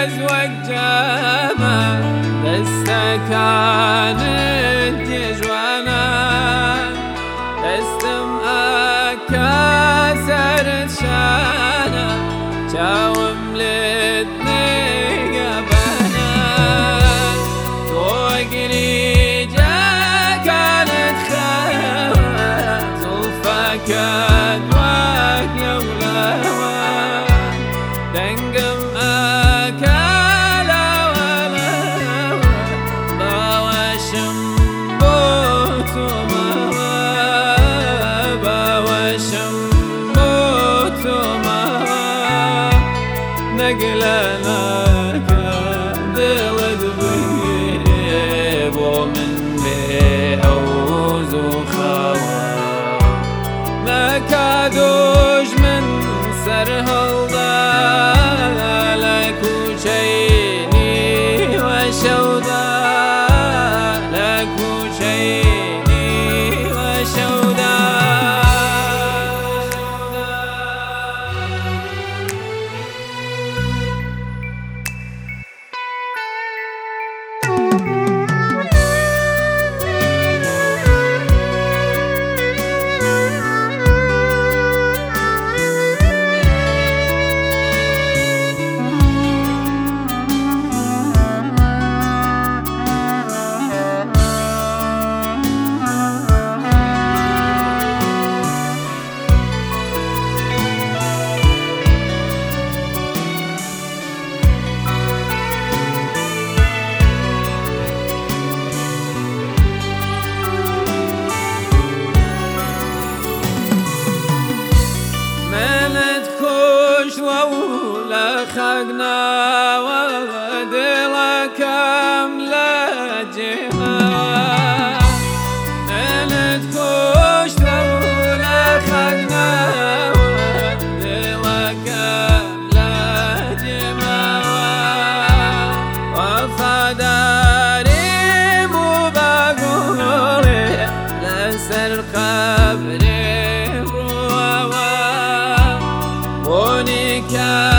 والجمال دسته كانت جوانا دستم أكاسر شانا شاوم لدني قبنا توقني جا كانت خير زلفك أدواك يولوا دنقم أكالا ولا باوشم بوتو نقلنا كدلد بيب ومن بيعوز وخوا ما كادوش من سرهل لك وشيني وشودا لك وشيني وشودا ولا خقنا ودلا كاملة جمال نتكوش ولا خقنا ودلا كاملة جمال وفداري مو بقولي لسر قبري ونكا